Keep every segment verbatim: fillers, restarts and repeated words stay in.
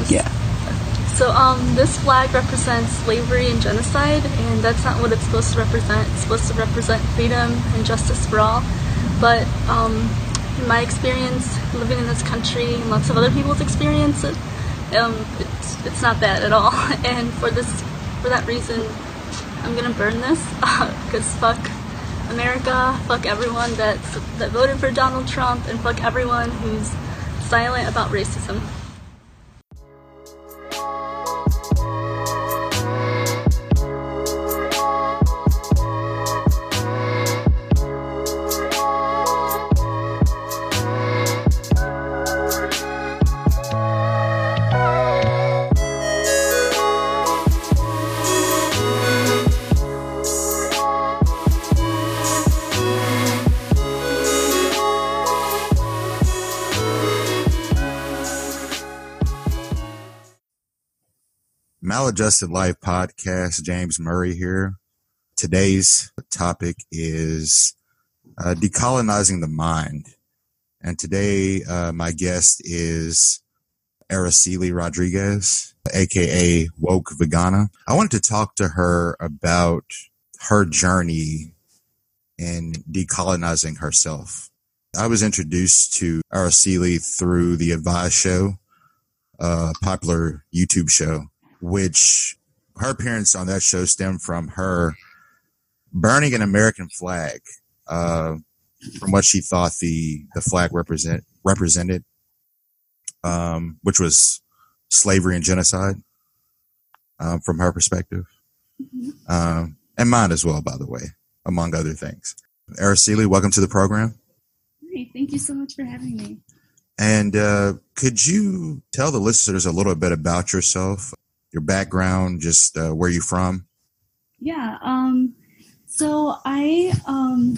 Yeah. So um, this flag represents slavery and genocide, and that's not what it's supposed to represent. It's supposed to represent freedom and justice for all. But um, in my experience, living in this country, and lots of other people's experience, it, um, it's, it's not that at all. And for this, for that reason, I'm gonna burn this, because fuck America, fuck everyone that's, that voted for Donald Trump, and fuck everyone who's silent about racism. Maladjusted Life Podcast, James Murray here. Today's topic is uh, decolonizing the mind. And today, uh, my guest is Araceli Rodriguez, aka Woke Vegana. I wanted to talk to her about her journey in decolonizing herself. I was introduced to Araceli through the Advise Show, a popular YouTube show, which her appearance on that show stemmed from her burning an American flag, uh, from what she thought the, the flag represent, represented, um, which was slavery and genocide, um, from her perspective, mm-hmm. um, and mine as well, by the way, among other things. Araceli, welcome to the program. Hi, thank you so much for having me. And uh, could you tell the listeners a little bit about yourself? Your background, just uh, where you from? Yeah, um, so I, um,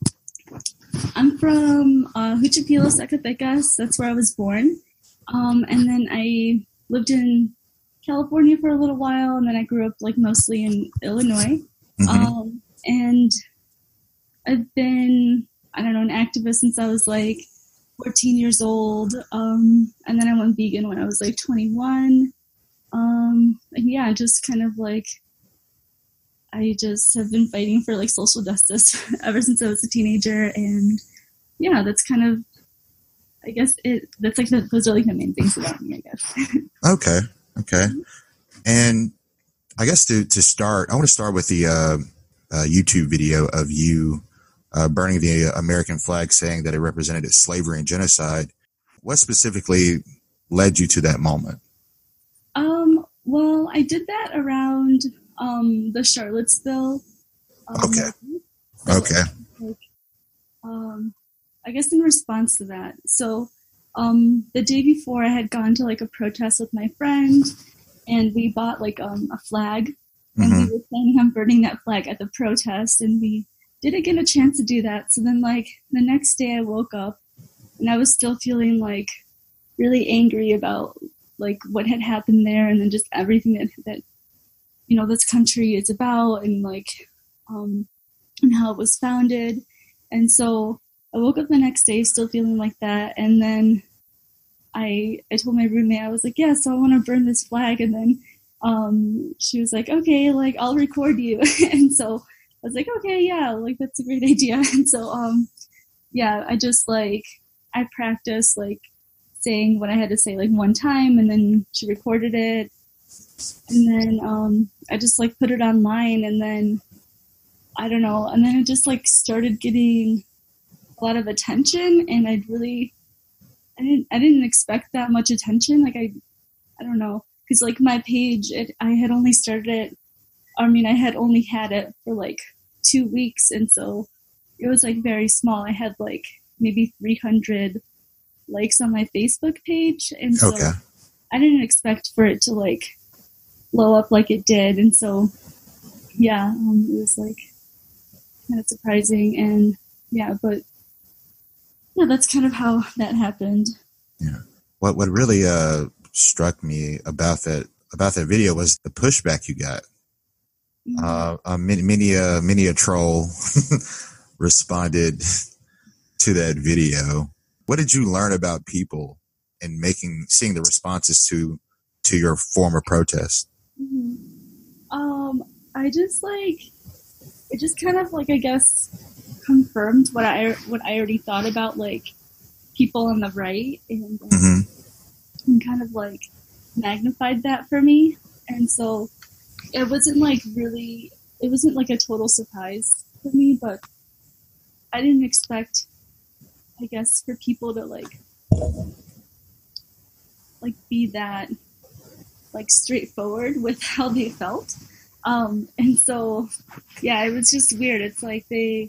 I'm from uh, Huchipilo, Zacatecas. That's where I was born. Um, and then I lived in California for a little while, and then I grew up like mostly in Illinois. Mm-hmm. Um, and I've been, I don't know, an activist since I was like fourteen years old. Um, and then I went vegan when I was like twenty-one. Um, and yeah, just kind of like, I just have been fighting for like social justice ever since I was a teenager. And yeah, that's kind of, I guess it, that's like, the, those are like the main things about me, I guess. Okay. Okay. And I guess to, to start, I want to start with the, uh, uh, YouTube video of you, uh, burning the American flag, saying that it represented slavery and genocide. What specifically led you to that moment? Um, well, I did that around, um, the Charlottesville. Um, okay. So, okay. Like, um, I guess in response to that. So, um, the day before I had gone to like a protest with my friend, and we bought like, um, a flag, and mm-hmm. we were planning on burning that flag at the protest, and we didn't get a chance to do that. So then like the next day I woke up and I was still feeling like really angry about like what had happened there, and then just everything that, that, you know, this country is about, and like, um, and how it was founded. And so I woke up the next day still feeling like that. And then I, I told my roommate, I was like, yeah, so I want to burn this flag. And then, um, she was like, okay, like I'll record you. And so I was like, okay, yeah, like that's a great idea. And so, um, yeah, I just like, I practiced like saying what I had to say like one time, and then she recorded it, and then um I just like put it online, and then I don't know, and then it just like started getting a lot of attention, and I really I didn't I didn't expect that much attention. Like I I don't know, because like my page, it, I had only started it, I mean I had only had it for like two weeks, and so it was like very small. I had like maybe three hundred likes on my Facebook page, and so okay. I didn't expect for it to like blow up like it did, and so yeah, um, it was like kind of surprising, and yeah, but yeah, that's kind of how that happened. Yeah, what what really uh struck me about that about that video was the pushback you got. Mm-hmm. Uh, uh, many many a many a troll responded to that video. What did you learn about people and making, seeing the responses to to your former protest? Mm-hmm. Um, I just like it. Just kind of like I guess confirmed what I what I already thought about like people on the right, and, um, Mm-hmm. and kind of like magnified that for me. And so it wasn't like really. It wasn't like a total surprise for me, but I didn't expect, I guess, for people to like like be that like straightforward with how they felt. Um, and so, yeah, it was just weird. It's like they,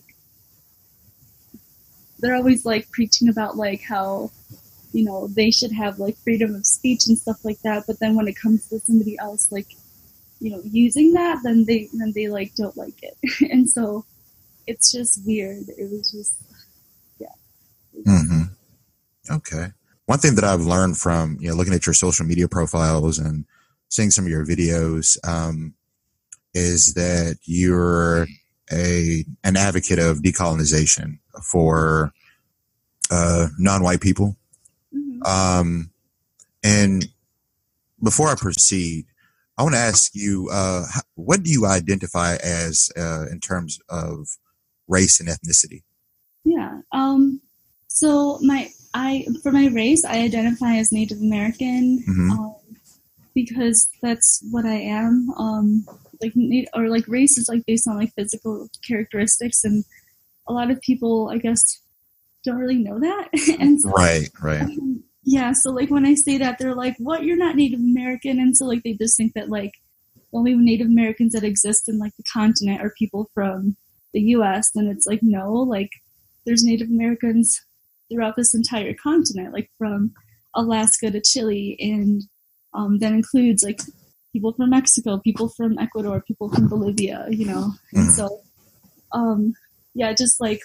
they're always like preaching about like how, you know, they should have like freedom of speech and stuff like that. But then when it comes to somebody else, like, you know, using that, then they, then they like don't like it. And so it's just weird. It was just, yeah. Mm-hmm. Okay. One thing that I've learned from, you know, looking at your social media profiles and seeing some of your videos, um, is that you're a an advocate of decolonization for uh, non-white people. Mm-hmm. Um, and before I proceed, I want to ask you, uh, what do you identify as uh, in terms of race and ethnicity? Yeah. Um, so my I for my race, I identify as Native American. Mm-hmm. Um, because that's what I am. Um, like or like race is like based on like physical characteristics, and a lot of people, I guess, don't really know that. And so, right, right. Um, yeah, so like when I say that, they're like, "What? You're not Native American?" And so like they just think that like the only Native Americans that exist in like the continent are people from the U S. And it's like no, like there's Native Americans throughout this entire continent, like from Alaska to Chile, and Um, that includes like people from Mexico, people from Ecuador, people from Bolivia, you know. And Mm-hmm. so, um, yeah, just like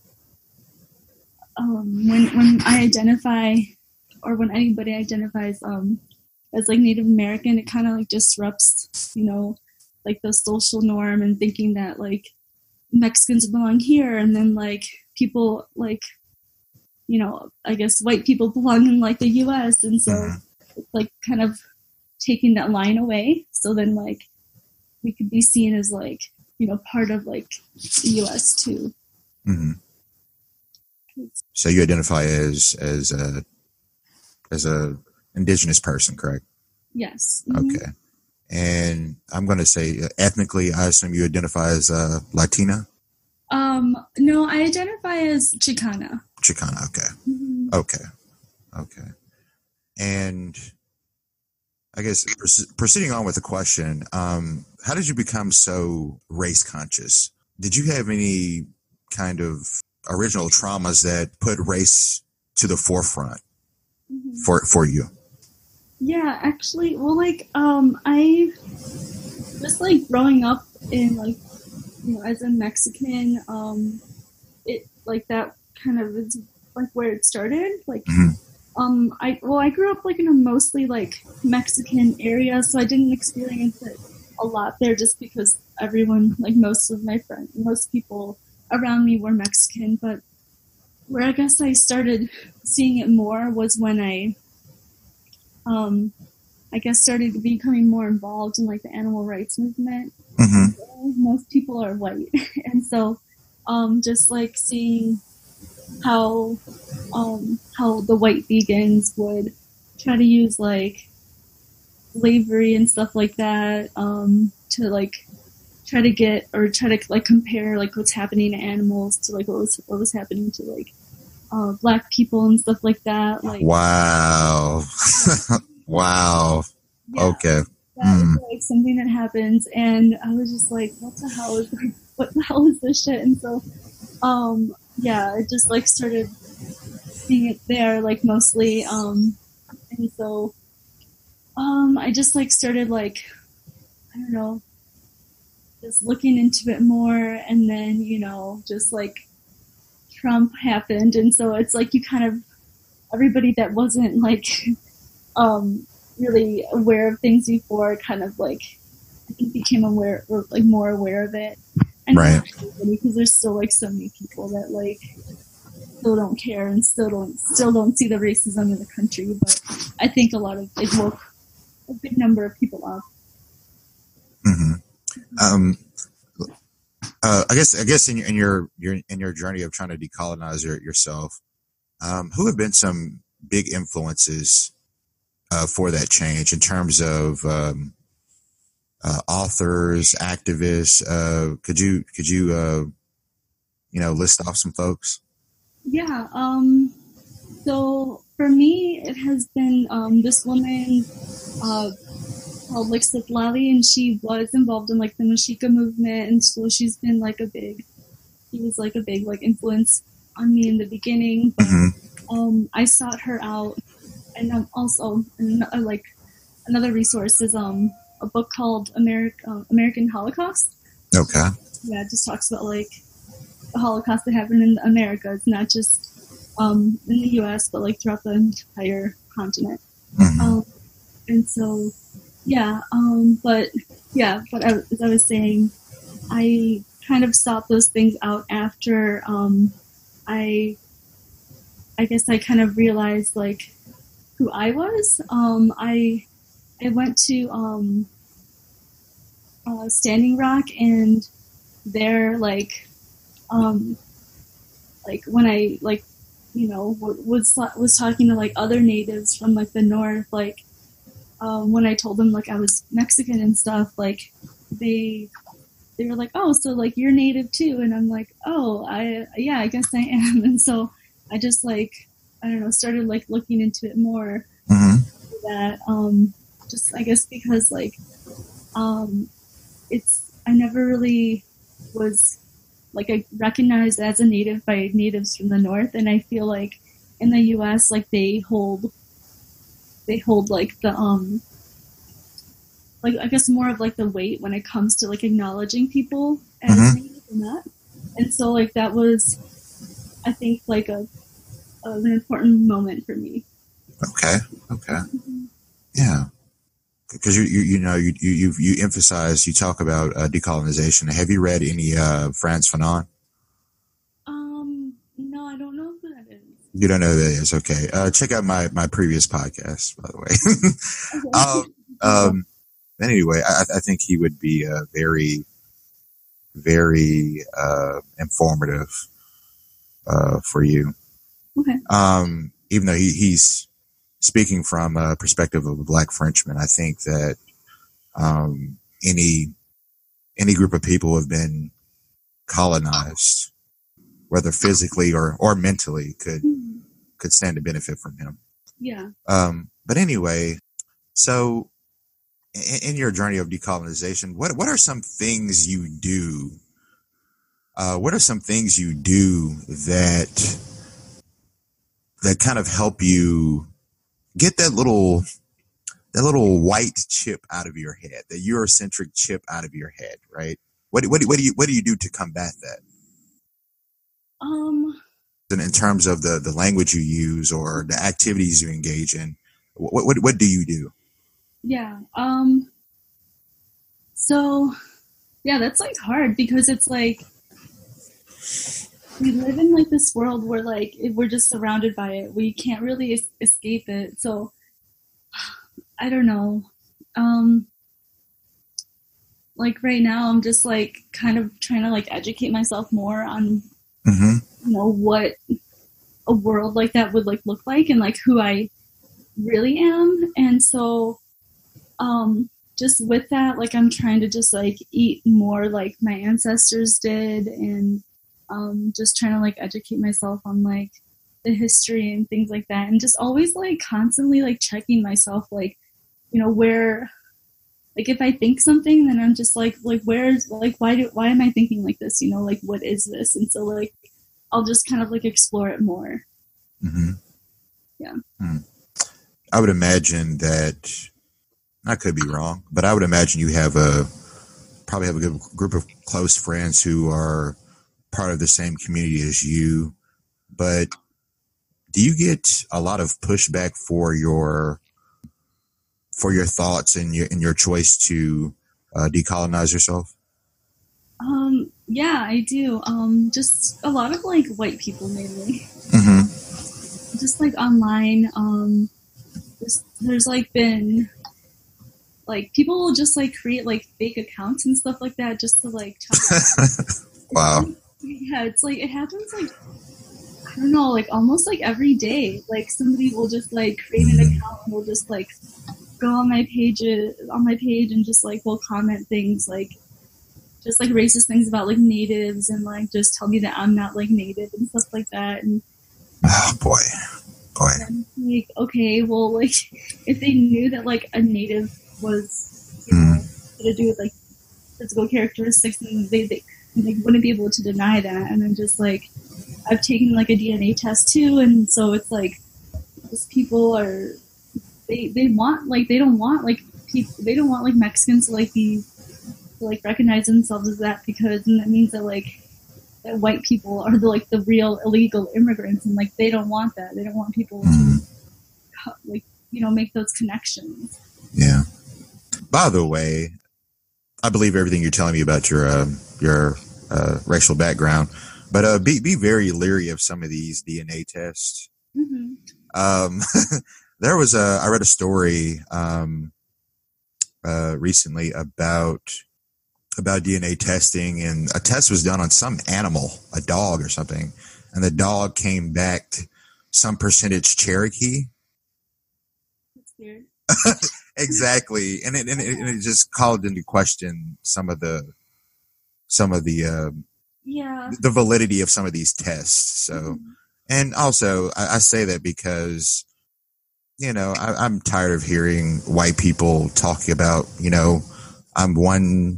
um, when when I identify, or when anybody identifies um, as like Native American, it kind of like disrupts, you know, like the social norm and thinking that like Mexicans belong here, and then like people like, you know, I guess white people belong in like the U S. And so. Mm-hmm. It's like kind of taking that line away, so then like we could be seen as like, you know, part of like the U S too. Mm-hmm. So you identify as as a as a indigenous person, correct? Yes. Mm-hmm. Okay. And I'm going to say uh, ethnically, I assume you identify as uh, Latina? Um, no, I identify as Chicana. Chicana, okay. Mm-hmm. Okay. Okay. And I guess proceeding on with the question, um, how did you become so race conscious? Did you have any kind of original traumas that put race to the forefront mm-hmm. for for you? Yeah, actually, well, like, um, I just like growing up in like, you know, as a Mexican, um, it like that kind of is like where it started, like. Mm-hmm. Um, I well, I grew up like in a mostly like Mexican area, so I didn't experience it a lot there, just because everyone, like most of my friends, most people around me were Mexican. But where I guess I started seeing it more was when I, um, I guess started becoming more involved in like the animal rights movement. Mm-hmm. Most people are white, and so, um, just like seeing. How um, how the white vegans would try to use like slavery and stuff like that um, to like try to get or try to like compare like what's happening to animals to like what was what was happening to like uh, black people and stuff like that. Like wow, wow, yeah, okay, that mm. is like something that happens, and I was just like, what the hell is like, what the hell is this shit? And so. Um, yeah, I just like started seeing it there, like mostly, um, and so, um, I just like started like, I don't know, just looking into it more, and then, you know, just like Trump happened, and so it's like you kind of, everybody that wasn't like, um, really aware of things before kind of like, I think became aware, or like more aware of it. And right. Because there's still like so many people that like still don't care and still don't still don't see the racism in the country. But I think a lot of it woke a good number of people up. Mm-hmm. Um, uh, I guess I guess in your in your, your in your journey of trying to decolonize your, yourself, um, who have been some big influences uh, for that change in terms of um, uh, authors, activists? Uh, could you could you uh, you know list off some folks? Yeah. Um, so for me, it has been um, this woman uh, called like Citlali, and she was involved in like the Mexica movement, and so she's been like a big, she was like a big like influence on me in the beginning. But Mm-hmm. um, I sought her out, and um, also uh, like another resource is um a book called America, uh, American Holocaust. Okay. Yeah, it just talks about like the Holocaust that happened in America. It's not just um, in the U S, but like throughout the entire continent. Mm-hmm. Um, and so, yeah, um, but yeah, but I, as I was saying, I kind of sought those things out after um, I, I guess I kind of realized like who I was. Um, I, I went to um, uh, Standing Rock, and there, like, um, like when I like, you know, was was talking to like other natives from like the north, like um, when I told them like I was Mexican and stuff, like they they were like, oh, so like you're native too, and I'm like, oh, I yeah, I guess I am, and so I just like I don't know, started like looking into it more. Mm-hmm. That um, just I guess because like um, it's I never really was like I recognized as a native by natives from the north, and I feel like in the U S like they hold they hold like the um like I guess more of like the weight when it comes to like acknowledging people as Mm-hmm. native and not. And so like that was I think like a, a an important moment for me. Okay. Okay. Yeah. Because you, you you know you you you emphasize, you talk about uh, decolonization. Have you read any uh, Frantz Fanon? Um, no, I don't know who that is. You don't know who that is? Okay. Uh, check out my my previous podcast, by the way. Okay. um, um, anyway, I, I think he would be uh, very very uh, informative uh, for you. Okay. Um, even though he, he's speaking from a perspective of a Black Frenchman, I think that um, any any group of people who have been colonized, whether physically or, or mentally, could Hmm. could stand to benefit from him. Yeah. Um, but anyway, so in, in your journey of decolonization, what what are some things you do? Uh, what are some things you do that that kind of help you get that little that little white chip out of your head, that Eurocentric chip out of your head, right? What what what do you what do you do to combat that? Um. In, in terms of the, the language you use or the activities you engage in, what what what do you do? Yeah. Um. So, yeah, that's like hard because it's like we live in like this world where like we're just surrounded by it. We can't really es- escape it. So, I don't know. Um. Like right now, I'm just like kind of trying to like educate myself more on Mm-hmm. you know what a world like that would like look like and like who I really am. And so um just with that, like I'm trying to just like eat more like my ancestors did, and um just trying to like educate myself on like the history and things like that, and just always like constantly like checking myself, like you know where like if I think something, then I'm just like like where's like why do why am I thinking like this, you know like what is this? And so like I'll just kind of like explore it more. Mm-hmm. Yeah. Hmm. I would imagine that, I could be wrong, but I would imagine you have a probably have a good group of close friends who are part of the same community as you. But do you get a lot of pushback for your for your thoughts and your in your choice to uh, decolonize yourself? Um, yeah, I do. Um, just a lot of like white people mainly. Mm-hmm. Just like online. Um, just, there's like been like people will just like create like fake accounts and stuff like that just to like talk. Wow. It's like, yeah, it's like it happens like I don't know, like almost like every day. Like somebody will just like create an account and will just like go on my page on my page and just like will comment things like just like racist things about like natives and like just tell me that I'm not like native and stuff like that. And oh boy, boy. And, like okay, well like if they knew that like a native was you know mm. to do with like physical characteristics, and they, they they wouldn't be able to deny that. And then just like I've taken like a D N A test too, and so it's like these people are they they want like they don't want like people they don't want like Mexicans to like be to, like recognize themselves as that, because and that means that like that white people are the like the real illegal immigrants, and like they don't want that. They don't want people mm. to like you know make those connections. Yeah. By the way, I believe everything you're telling me about your uh, your uh, racial background, but uh, be be very leery of some of these D N A tests. Mm-hmm. Um, there was a I read a story um, uh, recently about about D N A testing, and a test was done on some animal, a dog or something, and the dog came back some percentage Cherokee. That's weird. Exactly, and it, and it and it just called into question some of the some of the uh, yeah the validity of some of these tests. So, mm-hmm. and also I, I say that because you know I, I'm tired of hearing white people talking about you know I'm one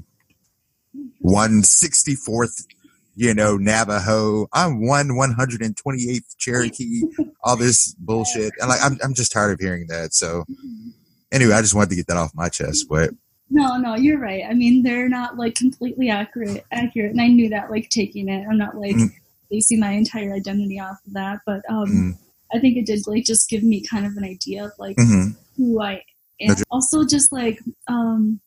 one sixty fourth you know Navajo, I'm one one hundred and twenty eighth Cherokee, all this bullshit, and like I'm I'm just tired of hearing that. So. Anyway, I just wanted to get that off my chest, but no, no, you're right. I mean, they're not like completely accurate, accurate, and I knew that like taking it. I'm not like mm. basing my entire identity off of that, but um, mm. I think it did like just give me kind of an idea of like mm-hmm. who I am. That's also, just like um,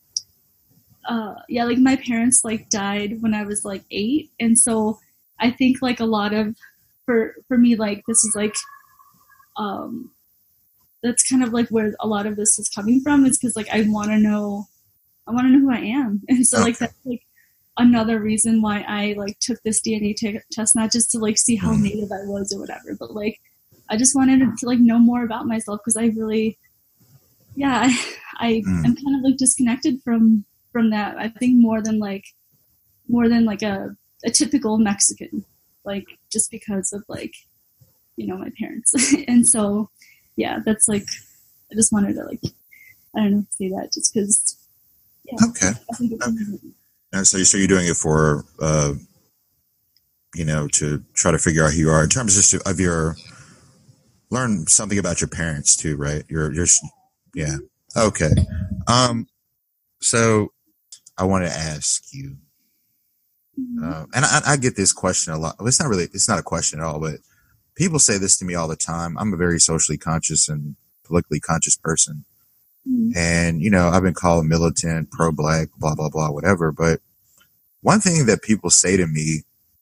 uh, yeah, like my parents like died when I was like eight, and so I think like a lot of for for me like this is like um. that's kind of like where a lot of this is coming from. It's because like I want to know, I want to know who I am, and so okay. like that's like another reason why I like took this D N A t- test, not just to like see how mm. native I was or whatever, but like I just wanted to like know more about myself, because I really, yeah, I, I mm. am kind of like disconnected from from that. I think more than like more than like a a typical Mexican, like just because of like you know my parents, and so. Yeah, that's like, I just wanted to like, I don't know, say that just because, yeah. Okay. I think it's okay. And so, so you're doing it for, uh, you know, to try to figure out who you are in terms just of your, learn something about your parents too, right? You're, you're, yeah. Okay. Um, so I want to ask you, mm-hmm. uh, and I, I get this question a lot. Well, it's not really, it's not a question at all, but people say this to me all the time. I'm a very socially conscious and politically conscious person. Mm-hmm. And, you know, I've been called militant, pro-black, blah, blah, blah, whatever. But one thing that people say to me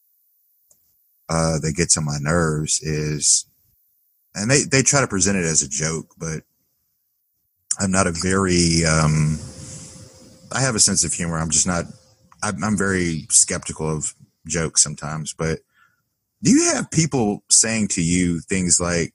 uh, that gets on my nerves is, and they, they try to present it as a joke, but I'm not a very, um, I have a sense of humor. I'm just not, I'm, I'm very skeptical of jokes sometimes, but do you have people saying to you things like,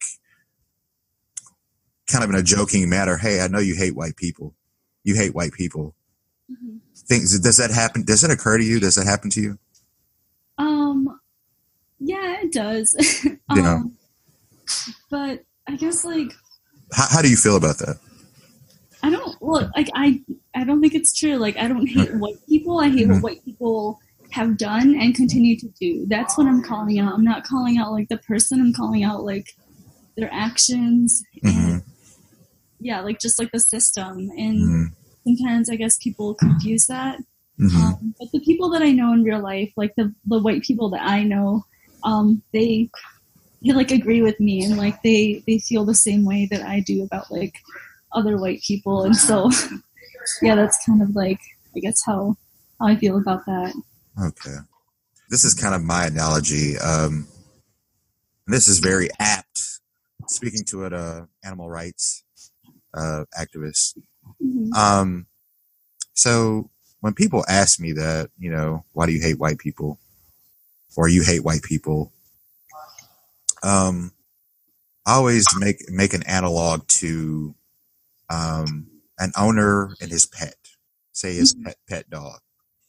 kind of in a joking manner, hey, I know you hate white people. You hate white people. Mm-hmm. Things, does that happen? Does it occur to you? Does that happen to you? Um, yeah, it does. um, you know? But I guess like. How, how do you feel about that? I don't, well, like, I, I don't think it's true. Like, I don't hate white people. I hate mm-hmm. what white people have done and continue to do. That's what I'm calling out. I'm not calling out like the person. I'm calling out like their actions mm-hmm. and yeah, like just like the system. And mm-hmm. sometimes I guess people confuse that. Mm-hmm. Um, but the people that I know in real life, like the the white people that I know, um, they they like agree with me, and like they they feel the same way that I do about like other white people. And so yeah, that's kind of like I guess how how I feel about that. Okay. This is kind of my analogy. Um, this is very apt. Speaking to an uh, animal rights uh, activist, Mm-hmm. Um, so when people ask me that, you know, why do you hate white people, or you hate white people? Um, I always make make an analog to um, an owner and his pet. Say his Mm-hmm. pet pet dog.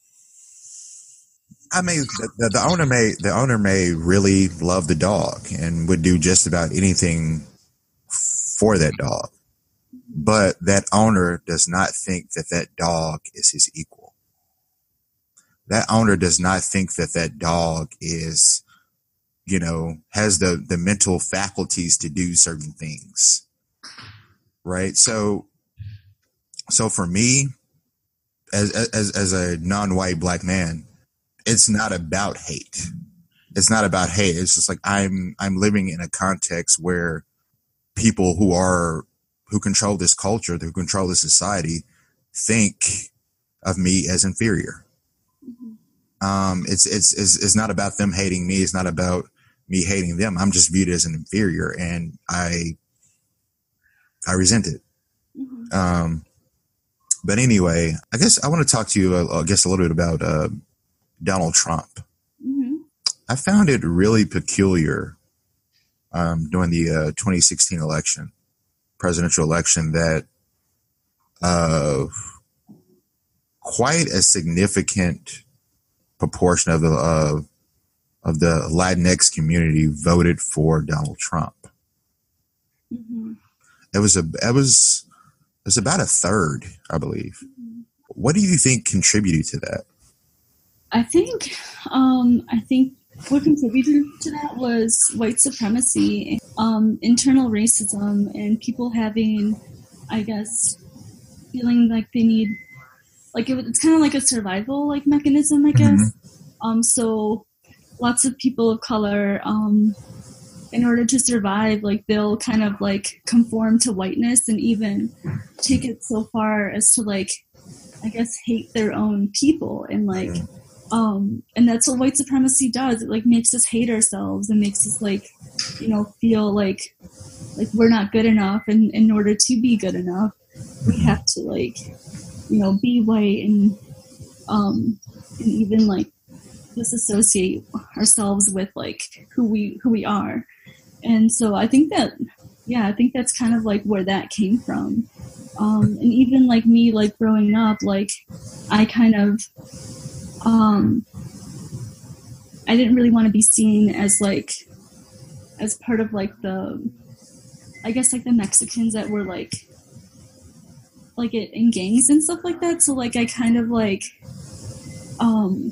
I may the, the, the owner may the owner may really love the dog and would do just about anything for that dog, but that owner does not think that that dog is his equal. That owner does not think that that dog is, you know, has the the mental faculties to do certain things, right? So, so for me, as as as a non-white black man, it's not about hate. It's not about hate. It's just like I'm I'm living in a context where people who are who control this culture, who control this society, think of me as inferior. Um, it's, it's it's it's not about them hating me. It's not about me hating them. I'm just viewed as an inferior, and I I resent it. Mm-hmm. Um, but anyway, I guess I want to talk to you, uh, I guess, a little bit about uh, Donald Trump. Mm-hmm. I found it really peculiar um, during the uh, twenty sixteen election, presidential election, that uh, quite a significant proportion of the uh, of the Latinx community voted for Donald Trump. Mm-hmm. It was a it was it was about a third, I believe. Mm-hmm. What do you think contributed to that? I think um, I think what contributed to that was white supremacy, um, internal racism, and people having, I guess, feeling like they need, like it, it's kind of like a survival like mechanism, I guess. Mm-hmm. Um, so lots of people of color, um, in order to survive, like they'll kind of like conform to whiteness and even take it so far as to like, I guess, hate their own people, and like, um, and that's what white supremacy does. It like makes us hate ourselves and makes us like, you know, feel like like we're not good enough, and in order to be good enough, we have to like, you know, be white and um, and even like disassociate ourselves with like who we who we are. And so I think that, yeah, I think that's kind of like where that came from. Um, and even like me, like growing up, like I kind of, um, I didn't really want to be seen as like, as part of like the, I guess like the Mexicans that were like, like it in gangs and stuff like that. So like I kind of like, um,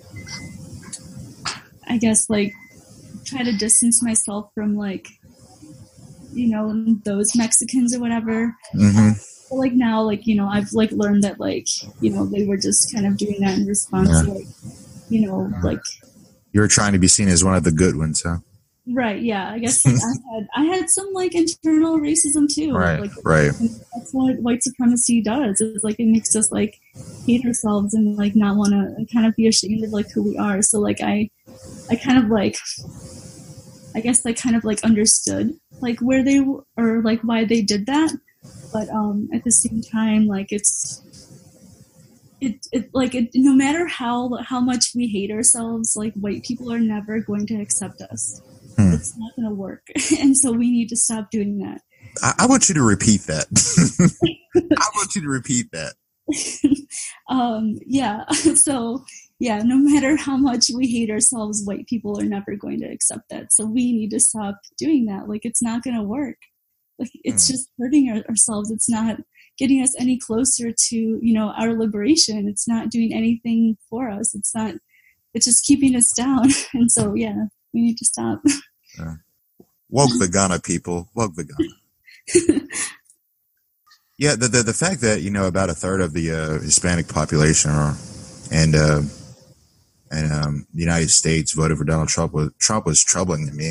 I guess like try to distance myself from like, you know, those Mexicans or whatever. Mm-hmm. But like now, like, you know, I've like learned that like, you know, they were just kind of doing that in response yeah. to like, you know, like. You were trying to be seen as one of the good ones, huh? Right. Yeah. I guess like, I had I had some like internal racism too. Right. Like, right. That's what white supremacy does. It's like it makes us like hate ourselves and like not want to kind of be ashamed of like who we are. So like I, I kind of like, I guess I kind of like understood like where they were or like why they did that, but um at the same time like it's. It, it like it, no matter how how much we hate ourselves, like white people are never going to accept us. Hmm. It's not going to work, and so we need to stop doing that. I, I want you to repeat that. I want you to repeat that. um, yeah. So yeah, no matter how much we hate ourselves, white people are never going to accept that. So we need to stop doing that. Like it's not going to work. Like it's hmm. just hurting our, ourselves. It's not getting us any closer to, you know, our liberation. It's not doing anything for us. It's not, it's just keeping us down. And so, yeah, we need to stop. Yeah. Woke Vegana people. Woke Vegana. Yeah, the, the the fact that, you know, about a third of the uh, Hispanic population are, and uh, and um, the United States voted for Donald Trump was, Trump was troubling to me.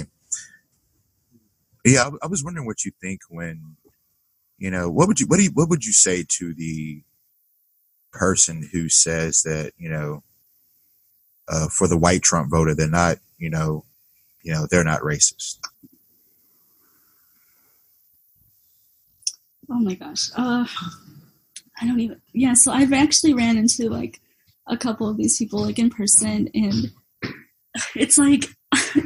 Yeah, I, I was wondering what you think when, you know, what would you what do you, what would you say to the person who says that, you know, uh, for the white Trump voter, they're not, you know, you know, they're not racist? Oh my gosh. Uh, I don't even, yeah, so I've actually ran into like a couple of these people like in person, and it's like, I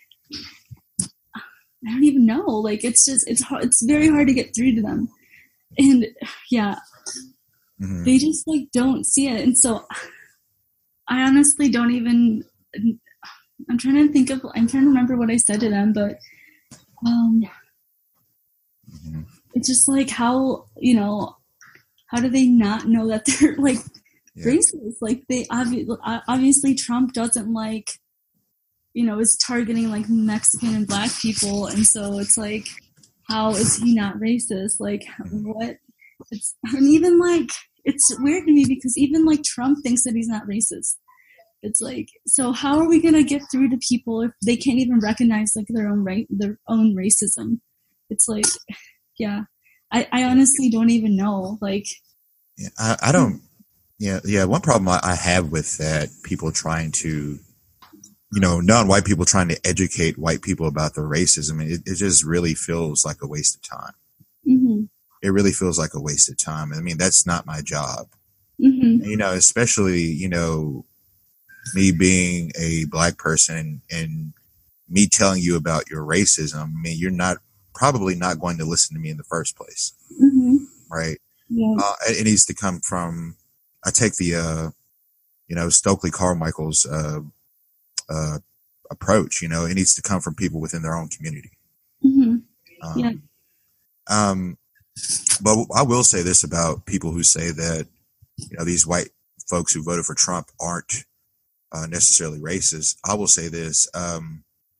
don't even know. Like, it's just, it's hard, it's very hard to get through to them. And yeah, mm-hmm. they just like don't see it. And so I honestly don't even, I'm trying to think of, I'm trying to remember what I said to them, but um, mm-hmm. it's just like how, you know, how do they not know that they're like yeah. racist? Like they obviously, obviously Trump doesn't like, you know, is targeting like Mexican and Black people. And so it's like, how is he not racist? Like what? It's, and even like, it's weird to me because even like Trump thinks that he's not racist. It's like, so how are we going to get through to people if they can't even recognize like their own right, their own racism? It's like, yeah, I, I honestly don't even know. Like, yeah, I, I don't, yeah, yeah. One problem I, I have with that, people trying to, you know, non-white people trying to educate white people about their racism, it, it just really feels like a waste of time. Mm-hmm. It really feels like a waste of time. I mean, that's not my job. Mm-hmm. You know, especially, you know, me being a Black person and, and me telling you about your racism. I mean, you're not probably not going to listen to me in the first place. Mm-hmm. Right. Yeah. Uh, it, it needs to come from, I take the, uh, you know, Stokely Carmichael's, uh, uh, approach, you know, it needs to come from people within their own community. Mm-hmm. Um, yeah. Um, but I will say this about people who say that, you know, these white folks who voted for Trump aren't uh, necessarily racist. I will say this. Um,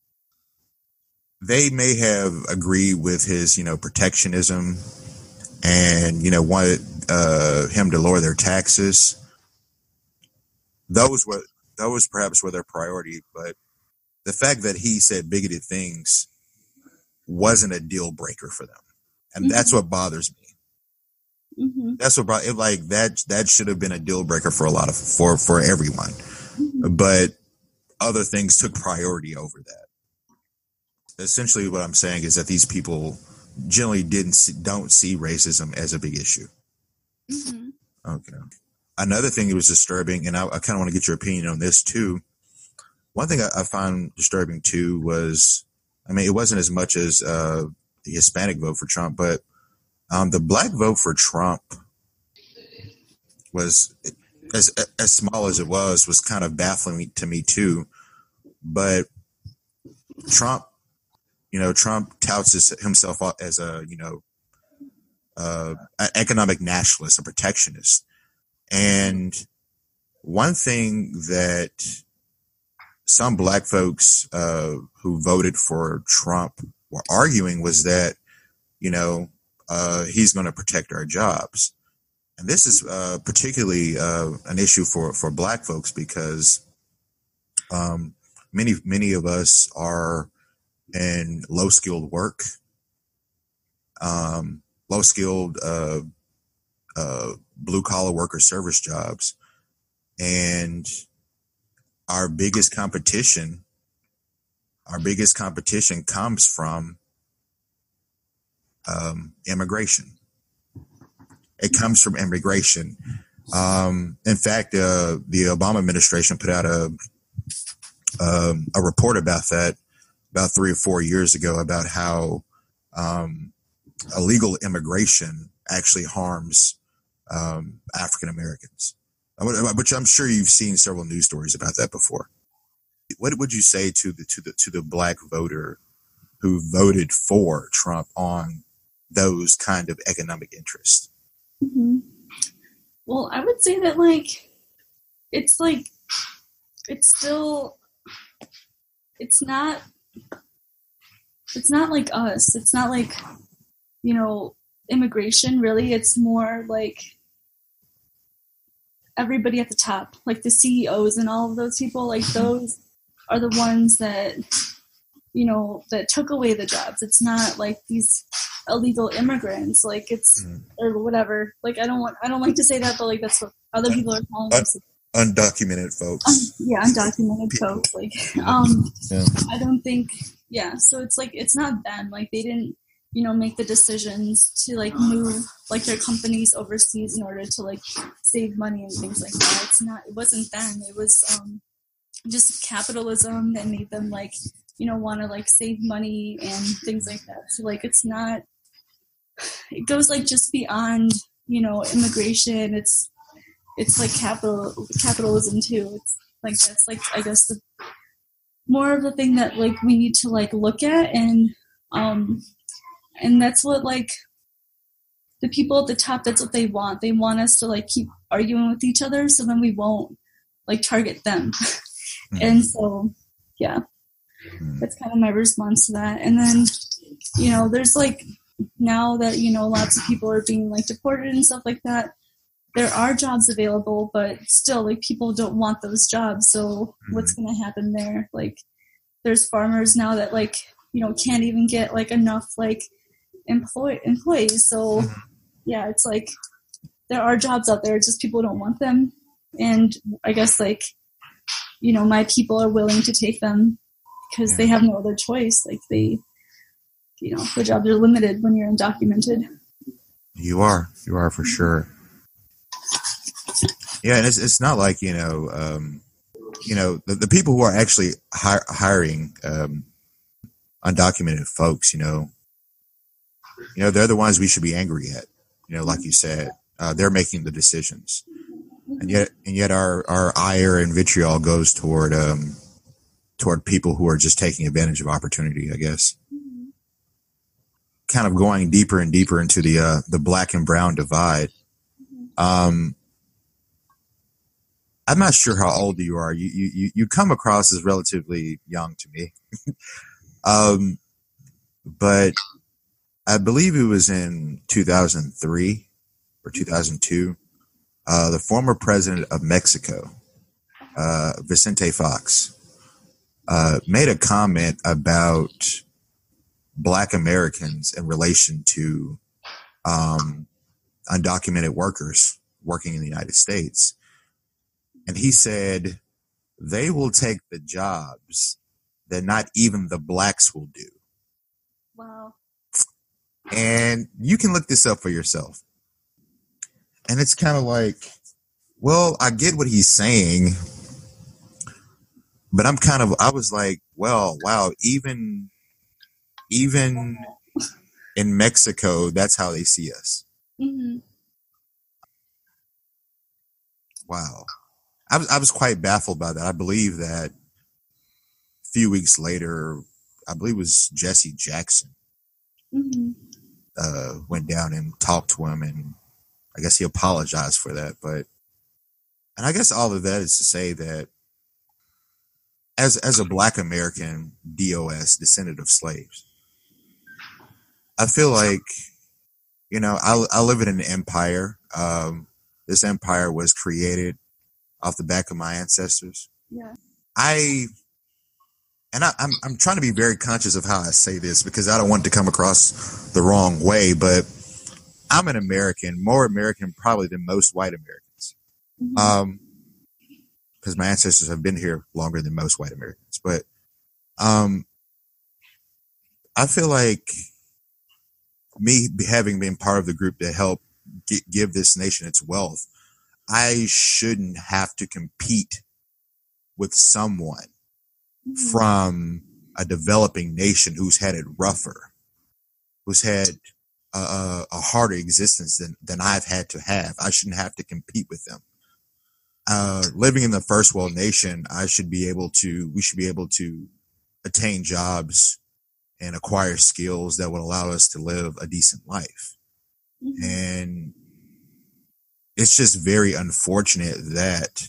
they may have agreed with his, you know, protectionism and, you know, wanted uh, him to lower their taxes. Those were, those perhaps were their priority. But the fact that he said bigoted things wasn't a deal breaker for them. And mm-hmm. that's what bothers me. Mm-hmm. That's what brought it like that. That should have been a deal breaker for a lot of for for everyone, mm-hmm. but other things took priority over that. Essentially, what I'm saying is that these people generally didn't see, don't see racism as a big issue. Mm-hmm. Okay. Another thing that was disturbing, and I, I kind of want to get your opinion on this too. One thing I, I found disturbing too was, I mean, it wasn't as much as uh, the Hispanic vote for Trump, but um, the Black vote for Trump was, as as small as it was, was kind of baffling to me too. But Trump, you know, Trump touts himself as a, you know, uh, an economic nationalist, a protectionist. And one thing that some Black folks uh, who voted for Trump were arguing was that, you know, uh, he's going to protect our jobs. And this is uh, particularly uh, an issue for, for Black folks because um, many, many of us are in low skilled work, um, low skilled uh, uh, blue collar worker service jobs. And our biggest competition, our biggest competition comes from um, immigration. It comes from immigration. Um, in fact, uh, the Obama administration put out a um, a report about that about three or four years ago about how um, illegal immigration actually harms um, African Americans, which I'm sure you've seen several news stories about that before. What would you say to the to the to the Black voter who voted for Trump on those kind of economic interests? Mm-hmm. Well, I would say that like it's like it's still it's not it's not like us. It's not like, you know, immigration really. It's more like everybody at the top, like the C E Os and all of those people, like those are the ones that, you know, that took away the jobs. It's not like these illegal immigrants, like it's mm. or whatever. Like I don't want, I don't like to say that, but like that's what other people are calling Un- us. Undocumented folks. Um, yeah, undocumented people. folks. Like, um, yeah. I don't think. Yeah, so it's like it's not them. Like they didn't, you know, make the decisions to like move like their companies overseas in order to like save money and things like that. It's not, it wasn't them. It was um, just capitalism that made them like, you know, want to like save money and things like that. So like, it's not, it goes like just beyond, you know, immigration. It's, it's like capital capitalism too. It's like, that's like, I guess the more of the thing that like we need to like look at, and, um, and that's what like the people at the top, that's what they want. They want us to like keep arguing with each other, so then we won't like target them. Mm-hmm. And so, yeah, mm-hmm. that's kind of my response to that. And then, you know, there's like, now that, you know, lots of people are being like deported and stuff like that, there are jobs available, but still like people don't want those jobs. So mm-hmm. what's going to happen there? Like there's farmers now that like, you know, can't even get like enough like employ employees. So mm-hmm. yeah, it's like there are jobs out there, just people don't want them. And I guess like, you know, my people are willing to take them because yeah. they have no other choice. Like they, you know, the jobs are limited when you're undocumented. You are, you are for sure. Yeah, and it's it's not like, you know, um, you know, the, the people who are actually hi- hiring um, undocumented folks, you know, you know, they're the ones we should be angry at. You know, like you said, uh, they're making the decisions, and yet and yet our, our ire and vitriol goes toward um, toward people who are just taking advantage of opportunity, I guess. Kind of going deeper and deeper into the uh, the black and brown divide. Um, I'm not sure how old you are. You you you come across as relatively young to me, um, but I believe it was in two thousand three or two thousand two. Uh, the former president of Mexico, uh, Vicente Fox, uh, made a comment about Black Americans in relation to um, undocumented workers working in the United States. And he said, they will take the jobs that not even the blacks will do. Wow. And you can look this up for yourself. And it's kind of like, well, I get what he's saying, but I'm kind of, I was like, well, wow, even, even in Mexico, that's how they see us. Mm-hmm. Wow. I was I was quite baffled by that. I believe that a few weeks later, I believe it was Jesse Jackson, mm-hmm. uh, went down and talked to him, and I guess he apologized for that. But and I guess all of that is to say that as as a Black American D O S, descendant of slaves, I feel like, you know, I I live in an empire. Um, this empire was created off the back of my ancestors. Yeah. I, and I, I'm, I'm trying to be very conscious of how I say this because I don't want it to come across the wrong way, but I'm an American, more American probably than most white Americans. Mm-hmm. Um, because my ancestors have been here longer than most white Americans. But, um, I feel like me having been part of the group that helped get, give this nation its wealth, I shouldn't have to compete with someone mm-hmm. from a developing nation who's had it rougher, who's had a, a harder existence than, than I've had to have. I shouldn't have to compete with them. Uh, living in the first world nation, I should be able to, we should be able to attain jobs and acquire skills that would allow us to live a decent life. Mm-hmm. And it's just very unfortunate that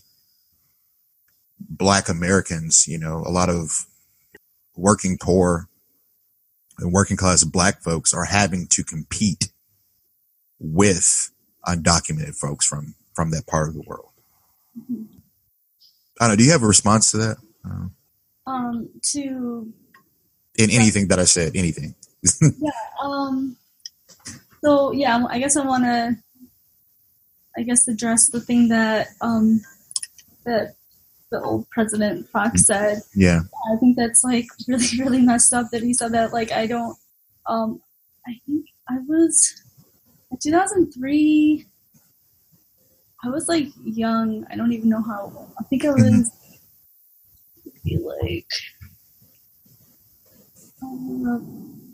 Black Americans, you know, a lot of working poor and working class Black folks are having to compete with undocumented folks from, from that part of the world. Mm-hmm. I don't know. Do you have a response to that? Uh, um, to in anything that I said, anything. yeah. Um, so yeah, I guess I want to, I guess, address the thing that um, that the old President Fox said. Yeah. I think that's like really, really messed up that he said that. Like, I don't, um, I think I was in two thousand three. I was like young. I don't even know how old. I think I was mm-hmm. maybe like um,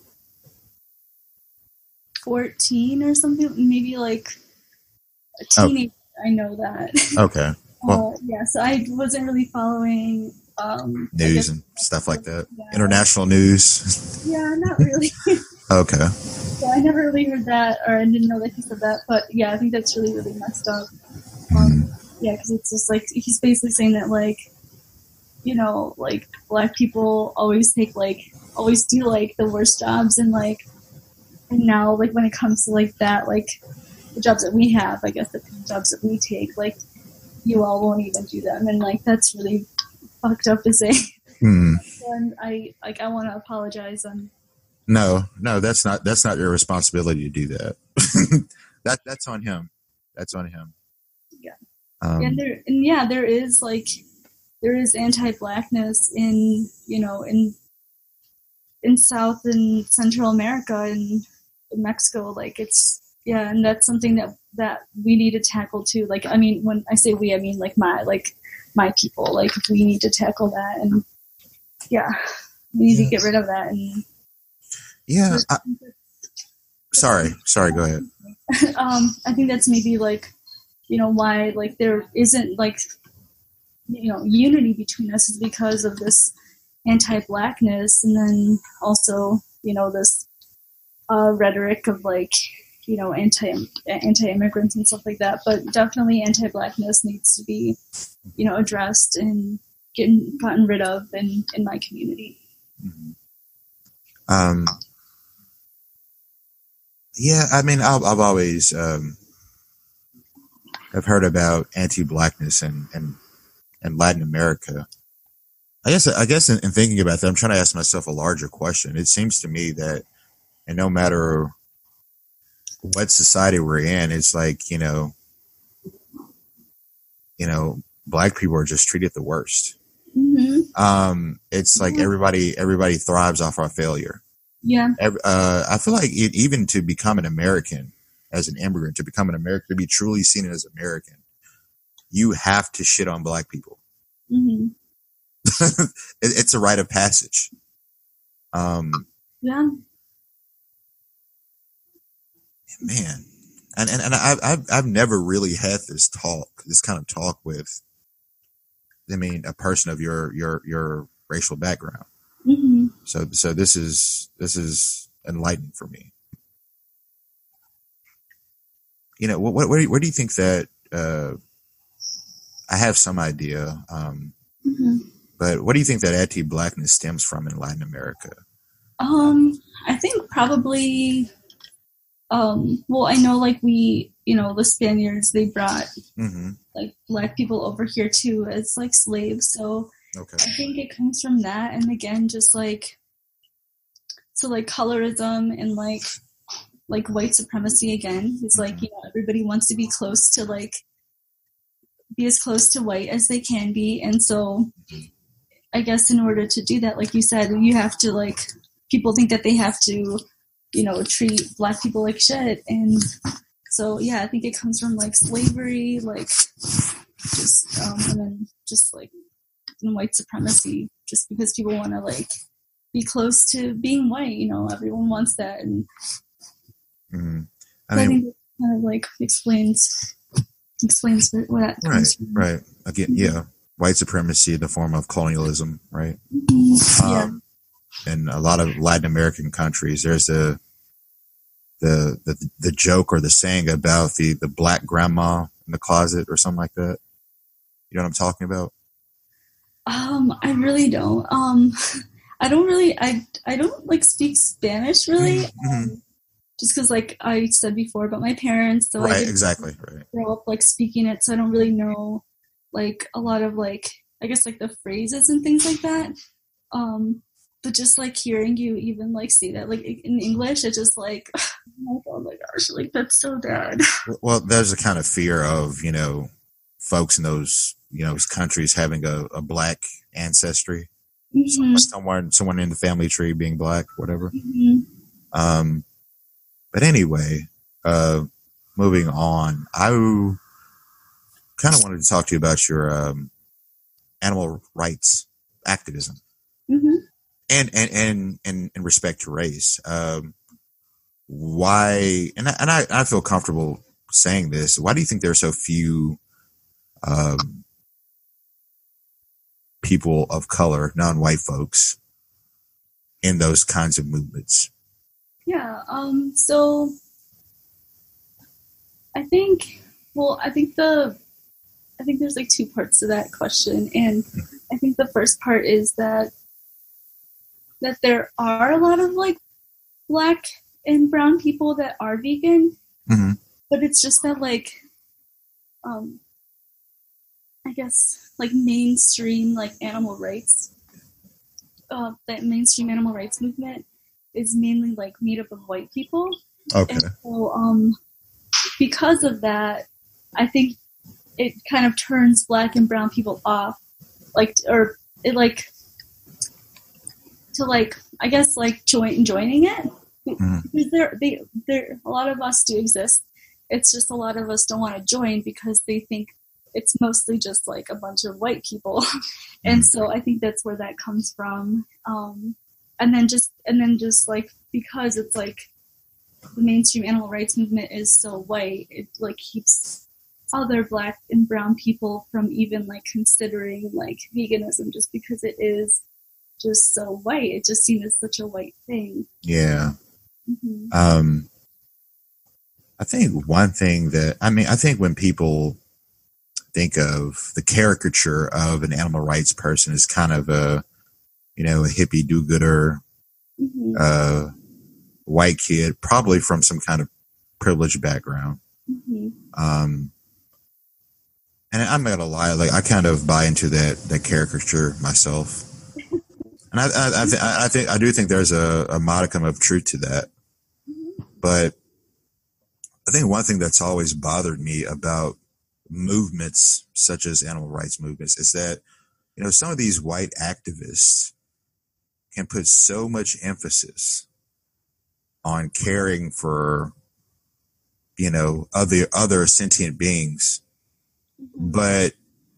fourteen or something. Maybe like a teenager. Oh. I know that. Okay. Well, uh, yeah. So I wasn't really following um, news and stuff like that. Yeah. International news. Yeah, not really. Okay. So I never really heard that, or I didn't know that he said that. But yeah, I think that's really, really messed up. Um, mm. Yeah, because it's just like he's basically saying that, like, you know, like black people always take like always do like the worst jobs, and like, and now like when it comes to like that, like the jobs that we have, I guess the jobs that we take, like you all won't even do them, and like that's really fucked up to say. Mm. And I like I want to apologize on. No, no, that's not that's not your responsibility to do that. that that's on him. That's on him. Yeah. Um, and there and yeah, there is like there is anti-blackness in, you know, in in South and Central America and in Mexico. Like it's yeah, and that's something that that we need to tackle too. Like I mean, when I say we, I mean like my like my people. Like we need to tackle that, and yeah, we need yes. to get rid of that. And yeah, I, sorry, sorry, go ahead. um, I think that's maybe like, you know, why like there isn't like, you know, unity between us is because of this anti-blackness, and then also, you know, this uh, rhetoric of like, you know, anti anti-immigrants and stuff like that. But definitely anti-blackness needs to be, you know, addressed and getting gotten rid of in, in my community. Mm-hmm. Um. Yeah, I mean, I've, I've always um, I've heard about anti-blackness and and and Latin America. I guess I guess in, in thinking about that, I'm trying to ask myself a larger question. It seems to me that, and no matter what society we're in, it's like, you know, you know, black people are just treated the worst. Mm-hmm. Um, it's like everybody everybody thrives off our failure. Yeah. Uh, I feel like it, even to become an American, as an immigrant, to become an American, to be truly seen as American, you have to shit on black people. Mm-hmm. it, it's a rite of passage. Um, yeah. Man, and and and I've I've I've never really had this talk, this kind of talk with, I mean, a person of your your your racial background. Mm-hmm. So so this is this is enlightening for me. You know, what what where, where do you think that? Uh, I have some idea, um, mm-hmm. but what do you think that anti-blackness stems from in Latin America? Um, I think probably. Um, well, I know, like, we, you know, the Spaniards, they brought, mm-hmm. like, black people over here, too, as, like, slaves, so okay. I think it comes from that, and again, just, like, so, like, colorism and, like, like, white supremacy, again, is, like, you know, everybody wants to be close to, like, be as close to white as they can be, and so, I guess in order to do that, like you said, you have to, like, people think that they have to, you know, treat black people like shit. And so, yeah, I think it comes from, like, slavery, like, just, um, and then just, like, white supremacy, just because people want to, like, be close to being white, you know, everyone wants that. And mm-hmm. I, so mean, I think it kind of, like, explains, explains where that comes right, from. Right, again, mm-hmm. yeah, white supremacy in the form of colonialism, right? Mm-hmm. Yeah. Um, in a lot of Latin American countries, there's a the the the joke or the saying about the the black grandma in the closet or something like that. You know what I'm talking about? Um, I really don't. Um, I don't really. I I don't like speak Spanish really. Mm-hmm. Um, just because, like I said before about my parents, so right, I didn't exactly, right. grow up like speaking it, so I don't really know like a lot of like I guess like the phrases and things like that. Um. But just, like, hearing you even, like, say that, like, in English, it's just, like, oh, oh my gosh, like, that's so bad. Well, there's a kind of fear of, you know, folks in those, you know, countries having a, a black ancestry. Mm-hmm. Someone, someone in the family tree being black, whatever. Mm-hmm. Um, but anyway, uh, moving on, I kind of wanted to talk to you about your um, animal rights activism Mm-hmm. and, and, and, and in respect to race. Um, why, and I, and I, I feel comfortable saying this. Why do you think there are so few um, people of color, non-white folks, in those kinds of movements? Yeah. Um. So I think. Well, I think the. I think there's like two parts to that question, and I think the first part is that that there are a lot of like Black and brown people that are vegan, Mm-hmm. but it's just that like, um, I guess like mainstream like animal rights, uh, that mainstream animal rights movement is mainly like made up of white people. Okay. And so, um, because of that, I think it kind of turns Black and brown people off, like, or it like to like, I guess like join joining it. Mm-hmm. Because there, they, there, a lot of us do exist. It's just a lot of us don't want to join because they think it's mostly just like a bunch of white people, and so I think that's where that comes from. Um, and then just, and then just like because it's like the mainstream animal rights movement is so white, it like keeps other Black and brown people from even like considering like veganism just because it is just so white. It just seen as such a white thing. Yeah. Mm-hmm. Um, I think one thing that, I mean, I think when people think of the caricature of an animal rights person as kind of a, you know, a hippie do-gooder, Mm-hmm. uh, white kid, probably from some kind of privileged background. Mm-hmm. Um, and I'm not gonna lie, like I kind of buy into that, that caricature myself. And I, I, I, th- I think, I do think there's a, a modicum of truth to that. But I think one thing that's always bothered me about movements such as animal rights movements is that, you know, some of these white activists can put so much emphasis on caring for, you know, other, other sentient beings, Mm-hmm. but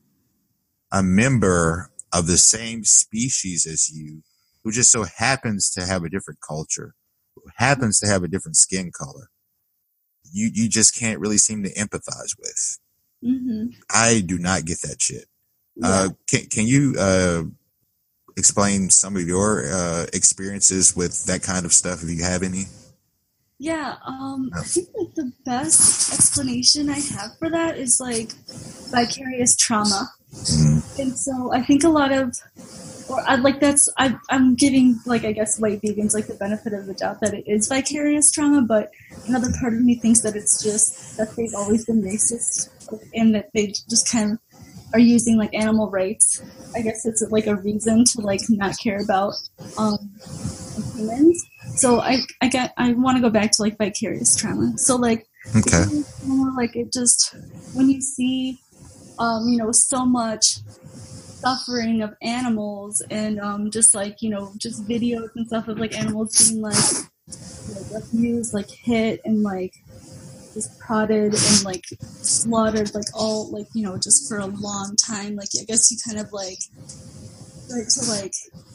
a member of the same species as you who just so happens to have a different culture, who happens to have a different skin color, you, you just can't really seem to empathize with. Mm-hmm. I do not get that shit. Yeah. Uh, can, can you, uh, explain some of your, uh, experiences with that kind of stuff if you have any? Yeah, um, I think like the best explanation I have for that is like vicarious trauma. Mm-hmm. And so I think a lot of, or I like that's, I, I'm giving like, I guess white vegans like the benefit of the doubt that it is vicarious trauma, but another part of me thinks that it's just that they've always been racist and that they just kind of are using like animal rights. I guess it's like a reason to like not care about um, humans. So I I get I want to go back to like vicarious trauma. So like Okay. trauma, like it just when you see um, you know so much suffering of animals and um, just like you know just videos and stuff of like animals being like like abused, like hit and like just prodded and like slaughtered like all like you know just for a long time. Like I guess you kind of like start to like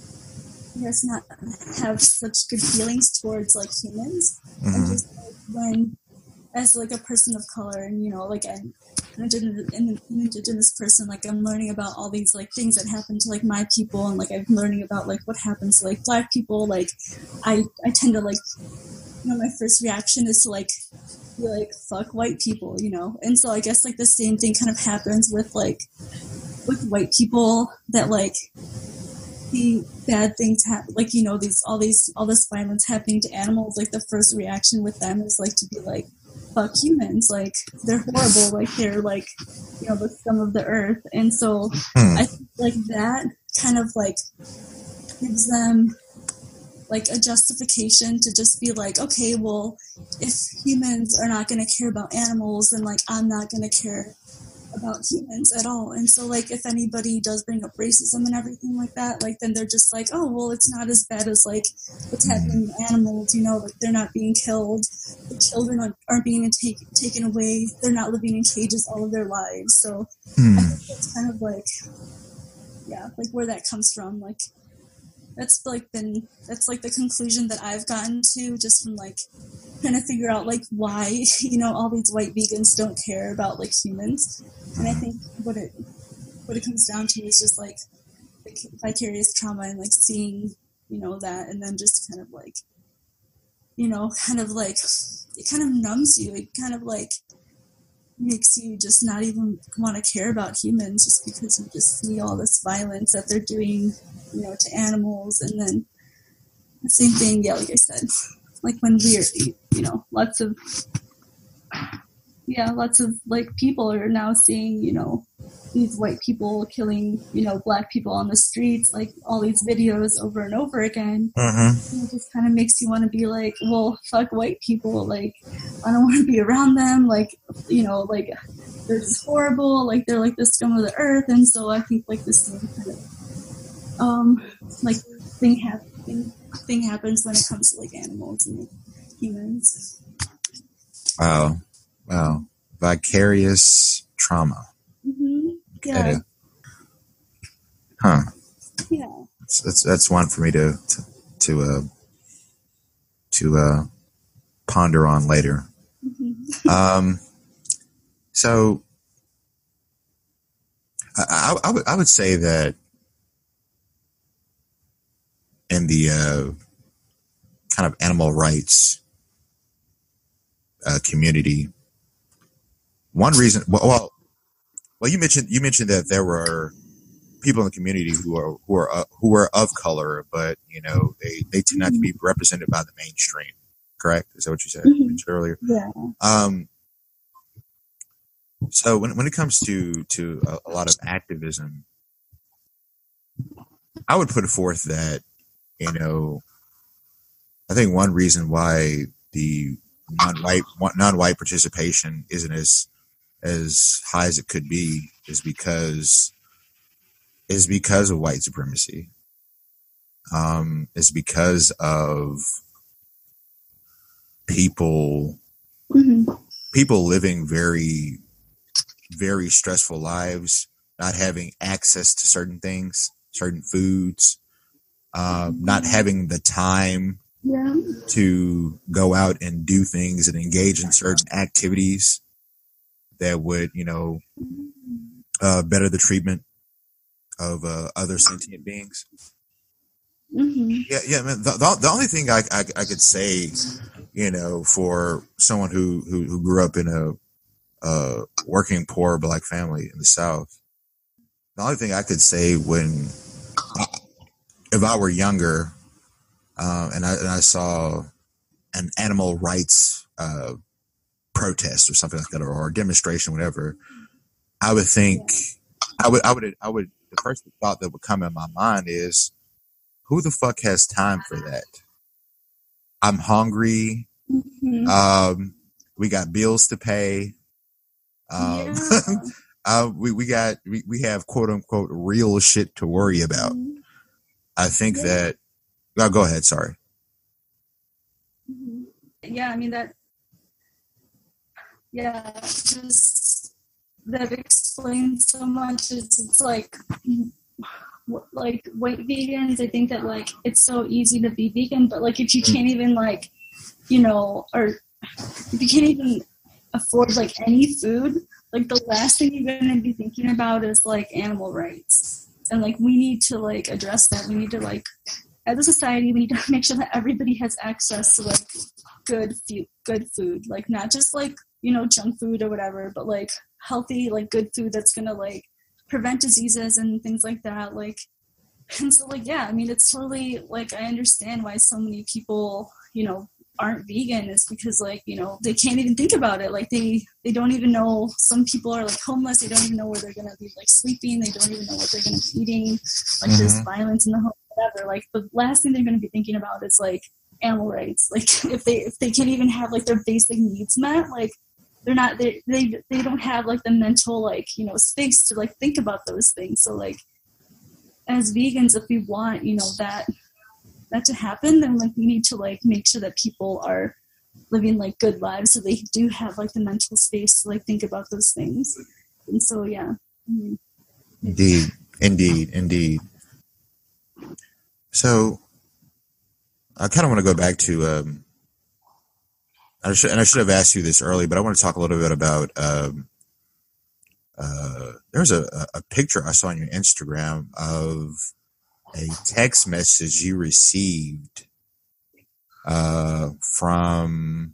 I guess not have such good feelings towards like humans. Mm-hmm. And just like when as like a person of color and you know like an indigenous, an indigenous person, like I'm learning about all these like things that happen to like my people and like I'm learning about like what happens to like Black people. Like I I tend to like you know my first reaction is to like be like fuck white people, you know. And so I guess like the same thing kind of happens with like with white people that like the bad things happen, like you know these all these all this violence happening to animals. Like the first reaction with them is like to be like, "Fuck humans!" Like they're horrible. Like they're like you know the scum of the earth. And so Hmm. I think like that kind of like gives them like a justification to just be like, okay, well, if humans are not going to care about animals, then like I'm not going to care about humans at all. And so, like, if anybody does bring up racism and everything like that, like, then they're just like, oh, well, it's not as bad as, like, what's happening to animals, you know, like, they're not being killed, the children aren't, aren't being take, taken away, they're not living in cages all of their lives. So Hmm. I think that's kind of like, yeah, like, where that comes from. Like, that's, like, been, that's, like, the conclusion that I've gotten to just from, like, trying to figure out, like, why, you know, all these white vegans don't care about, like, humans. And I think what it what it comes down to is just, like, like vicarious trauma and, like, seeing, you know, that, and then just kind of, like, you know, kind of, like, it kind of numbs you. It kind of, like, makes you just not even want to care about humans just because you just see all this violence that they're doing, you know, to animals. And then the same thing, yeah, like I said, like when we're, you know, lots of, yeah, lots of, like, people are now seeing, you know, these white people killing, you know, black people on the streets, like, all these videos over and over again. Mm-hmm. And it just kind of makes you want to be like, well, fuck white people. Like, I don't want to be around them. Like, you know, like, they're just horrible. Like, they're like the scum of the earth. And so I think, like, the same kind of, um, like, thing happening. thing happens when it comes to, like, animals and, like, humans. Wow. Wow. Vicarious trauma. Mm-hmm. Yeah. Okay. Huh. Yeah. That's, that's that's one for me to to to uh, to uh, ponder on later. Mm-hmm. Um. So I, I, I would I would say that in the uh, kind of animal rights uh, community, one reason, well, well, well, you mentioned you mentioned that there were people in the community who are who are uh, who are of color, but you know they, they tend not to be represented by the mainstream. Correct? Is that what you said Mm-hmm. mentioned earlier? Yeah. Um. So when when it comes to to a, a lot of activism, I would put forth that, you know, I think one reason why the non-white non-white participation isn't as as high as it could be is because is because of white supremacy. Um, is because of people Mm-hmm. people living very very stressful lives, not having access to certain things, certain foods, um, not having the time Yeah. to go out and do things and engage in certain activities that would, you know, uh, better the treatment of uh, other sentient beings. Mm-hmm. Yeah, yeah. Man, the, the the only thing I, I I could say, you know, for someone who who, who grew up in a uh, working poor black family in the South, the only thing I could say when, if I were younger, um, and I and I saw an animal rights uh, protest or something like that, or, or a demonstration, whatever, I would think, I would, I would, I would. The first thought that would come in my mind is, who the fuck has time for that? I'm hungry. Mm-hmm. Um, we got bills to pay. Um, Yeah. uh, we we got we, we have quote unquote real shit to worry about. Mhm. I think Yeah. that. No, go ahead. Sorry. Mhm. Yeah, I mean that. Yeah, just that explains so much. It's, it's like, like white vegans. I think that like it's so easy to be vegan, but like if you can't even like, you know, or if you can't even afford like any food, like the last thing you're going to be thinking about is like animal rights. And like we need to like address that. We need to like, as a society, we need to make sure that everybody has access to like good food, good food, like not just like, you know, junk food or whatever, but like healthy, like good food that's going to like prevent diseases and things like that. Like, and so like, yeah, I mean, it's totally like, I understand why so many people, you know, aren't vegan is because like, you know, they can't even think about it. Like they, they don't even know, some people are like homeless. They don't even know where they're going to be like sleeping. They don't even know what they're going to be eating. Like mm-hmm. There's violence in the home, whatever. Like the last thing they're going to be thinking about is like animal rights. Like if they, if they can't even have like their basic needs met, like they're not they they they don't have like the mental like you know space to like think about those things. So like as vegans, if we want you know that that to happen, then like we need to like make sure that people are living like good lives, so they do have like the mental space to like think about those things. And so yeah. Mm-hmm. Indeed, indeed, indeed. So I kind of want to go back to, um, I should, and I should have asked you this early, but I want to talk a little bit about, um, uh, there's a, a picture I saw on your Instagram of a text message you received uh, from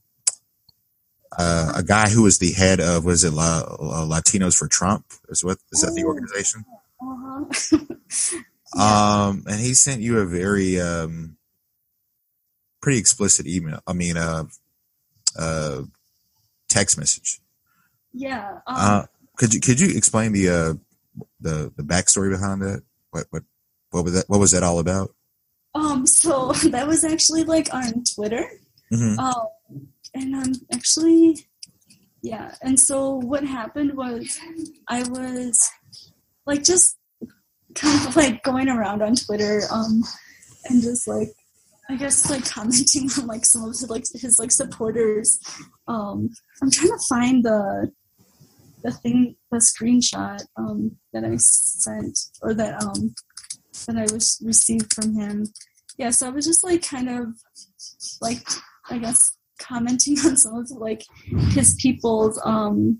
uh, a guy who was the head of, was it La, La, Latinos for Trump? Is what is that the organization? Uh-huh. Yeah. Um, and he sent you a very um, pretty explicit email. I mean, uh, uh, text message. Yeah. Um, uh, could you could you explain the uh, the the backstory behind that? What what what was that? What was that all about? Um. So that was actually like on Twitter. Mm-hmm. Um. And um. Actually, yeah. And so what happened was I was like just kind of like going around on Twitter, um, and just like I guess like commenting on like some of his like his like supporters. Um, I'm trying to find the the thing, the screenshot um that I sent or that um that I was received from him. Yeah, so I was just like kind of like I guess commenting on some of like his people's um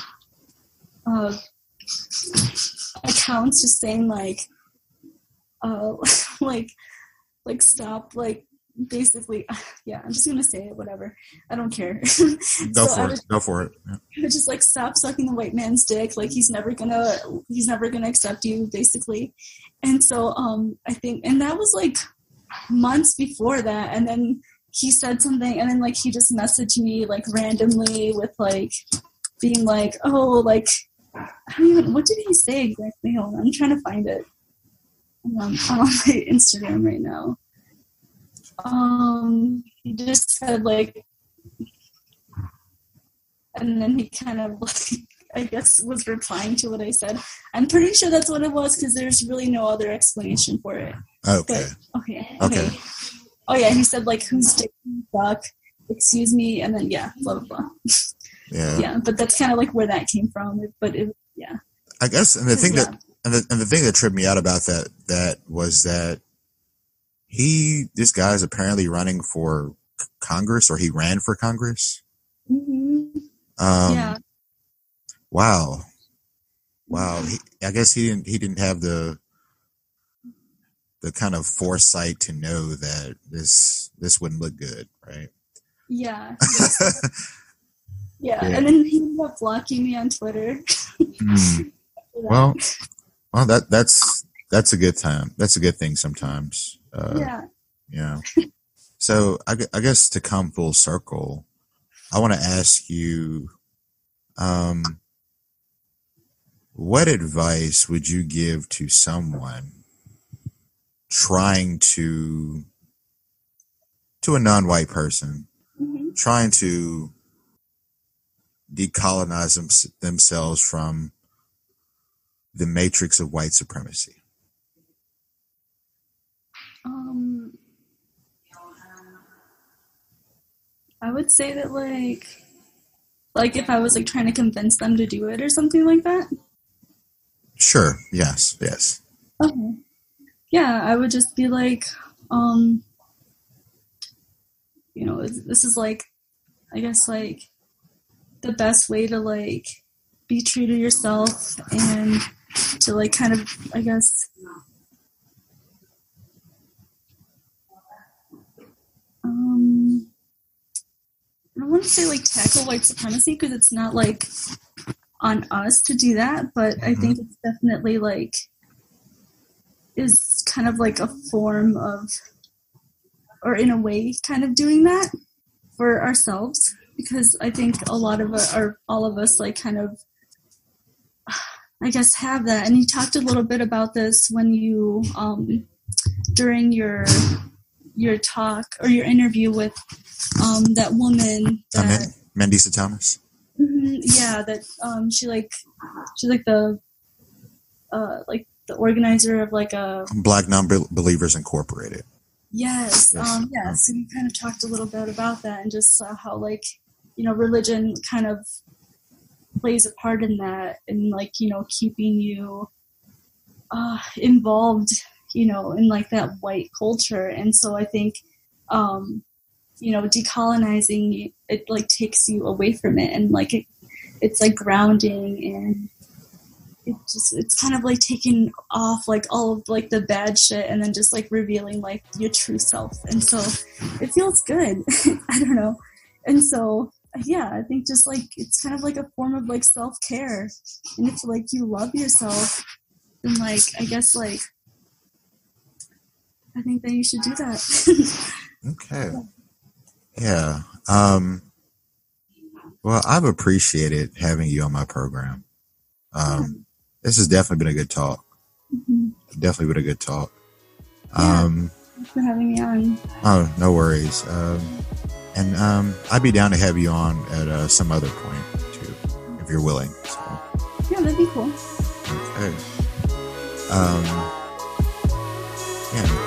uh accounts, just saying like uh like like stop like basically yeah I'm just gonna say it, whatever, I don't care. Go so for was, it go for it yeah. Just like stop sucking the white man's dick, like he's never gonna he's never gonna accept you basically. And so um I think, and that was like months before that, and then he said something, and then like he just messaged me like randomly with like being like, oh, like I don't even, what did he say exactly? Hold on, I'm trying to find it. Um, I'm on my Instagram right now. Um, he just said like, and then he kind of like, I guess was replying to what I said. I'm pretty sure that's what it was because there's really no other explanation for it. Okay. But, okay. Okay. Okay. Oh yeah, he said like, who's dick suck? Excuse me, and then yeah, blah blah blah. Yeah. Yeah, but that's kind of like where that came from. But it, yeah. I guess, and the thing yeah. that, and the, and the thing that tripped me out about that, that was that he, this guy is apparently running for Congress, or he ran for Congress. Mm-hmm. Um, yeah. Wow. Wow. He, I guess he didn't, he didn't have the, the kind of foresight to know that this, this wouldn't look good. Right. Yeah. Yeah, yeah, and then he ended up blocking me on Twitter. mm. Well, well, that that's that's a good time. That's a good thing sometimes. Uh, yeah. Yeah. So I, I guess to come full circle, I want to ask you, um, what advice would you give to someone trying to, to a non-white person, mm-hmm. trying to decolonize them, themselves from the matrix of white supremacy? Um, I would say that like, like if I was like trying to convince them to do it or something like that. Sure. Yes. Yes. Okay. Yeah, I would just be like, um, you know, this is like, I guess like the best way to like be true to yourself and to like kind of, I guess, um, I don't want to say like tackle white supremacy because it's not like on us to do that, but mm-hmm. I think it's definitely like is kind of like a form of, or in a way kind of doing that for ourselves, because I think a lot of us, or all of us, like kind of, I guess, have that. And you talked a little bit about this when you, um, during your your talk or your interview with um, that woman. That, uh, Mandisa Thomas. Mm-hmm. Mm, yeah, that um, she like she's like the uh, like the organizer of like a Black Non-Believers Incorporated. yes, Yes. um, yeah. So we kind of talked a little bit about that and just uh, how like you know religion kind of plays a part in that and like you know keeping you uh, involved, you know, in like that white culture. And so I think, um, you know, decolonizing it like takes you away from it and like it, it's like grounding and it just it's kind of like taking off like all of like the bad shit and then just like revealing like your true self. And so it feels good. I don't know. And so yeah, I think just like it's kind of like a form of like self-care. And if like you love yourself, then like I guess like I think that you should do that. Okay. Yeah. Um, well, I've appreciated having you on my program. Um, this has definitely been a good talk. Mm-hmm. Definitely been a good talk. Yeah, Um, thanks for having me on. Oh, no worries. Um, and um, I'd be down to have you on at uh, some other point too, if you're willing. So. Yeah, that'd be cool. Okay. Um, yeah.